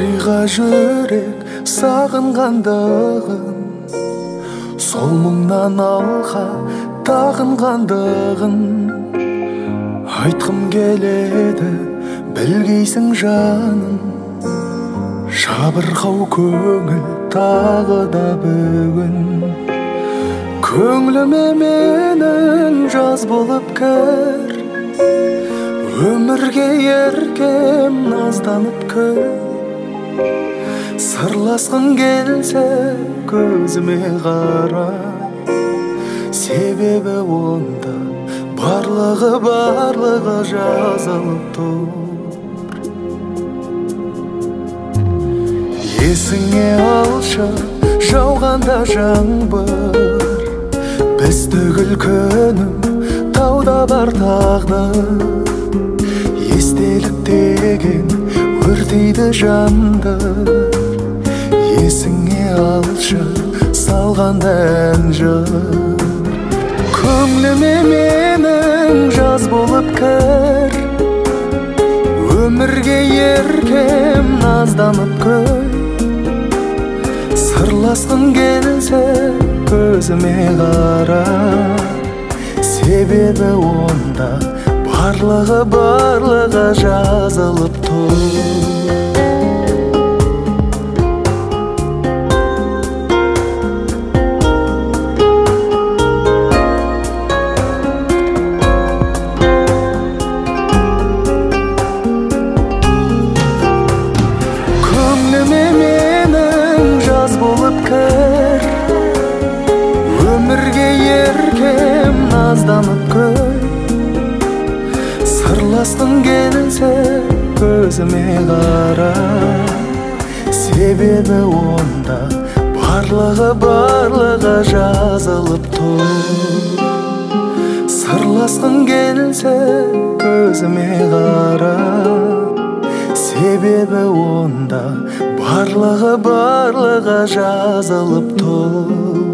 дариға жүрек сағынғандығын, сол мұңнан алға тағынғандығын айтқым келеді, білгейсің жаным. Жабырқау көңіл тағы да бүгін көңіліме менің жаз болып кір. Өмірге еркем назданып көр. Сырласқың келсе көзіме қара, себебі онда барлығы жазылып тұр. Есіңе алшы жауғанда жаңбыр, біз түгіл күнім тауда бар тағдыр. Естелік деген өртейді жанды, есіңе алшы салғанда ән жыр. Көңіліме менің жаз болып кір. Өмірге еркем назданып көр. Сырласқың келсе көзіме қара, себебі онда барлығы жазылып тұр. Көңіліме менің жаз болып кір. Өмірге еркем назданып көр. Сырласқың келсе көзіме қара, себебі онда барлығы жазылып тұр. Сырласқың келсе көзіме қара, себебі онда барлығы жазылып тұр.